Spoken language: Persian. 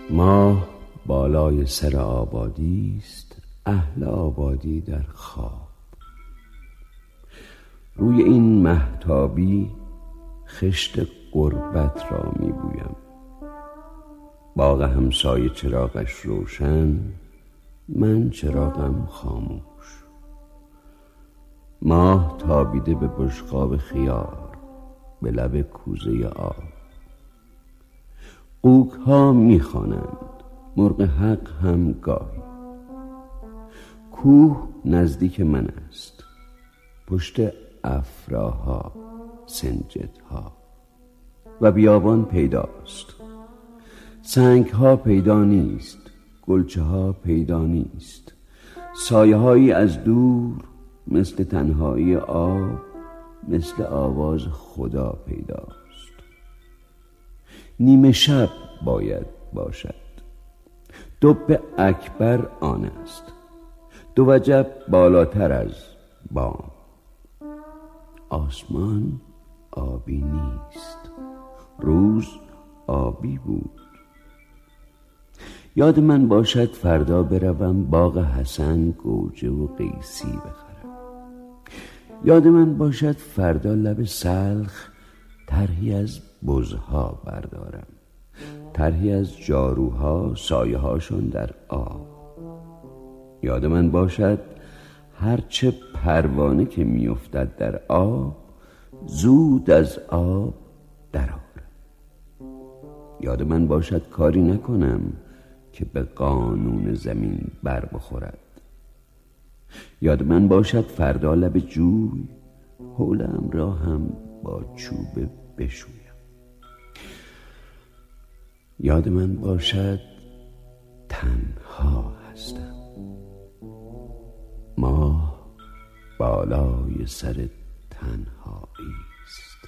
ماه بالای سر آبادی است، اهل آبادی در خواب. روی این مهتابی خشت غربت را می بویم. باغ همسایه چراغش روشن، من چراغم خاموش. ماه تابیده به بشقاب خیار، به لب کوزه آب. قوک ها می خوانند، مرغ حق هم گاهی. کوه نزدیک من است، پشت افراها، سنجدها. و بیابان پیداست، سنگ ها پیدا نیست، گلچه ها پیدا نیست. سایه هایی از دور، مثل تنهایی آب، مثل آواز خدا پیداست. نیمه شب باید باشد، دب اکبر آن است، دو وجب بالاتر از بام. آسمان آبی نیست، روز آبی بود. یاد من باشد فردا بروم باغ حسن گوجه و قیسی بخرم. یاد من باشد فردا لب سلخ طرحی از بزها بردارم، طرحی از جاروها سایه هاشون در آب. یاد من باشد هرچه پروانه که میافتد در آب، زود از آب درآرم. یاد من باشد کاری نکنم که به قانون زمین بر بخورد. یاد من باشد فردا لب جوی حولم را هم با چوب بشویم. یاد من باشد تنها هستم، ماه بالای سر تنهایی است.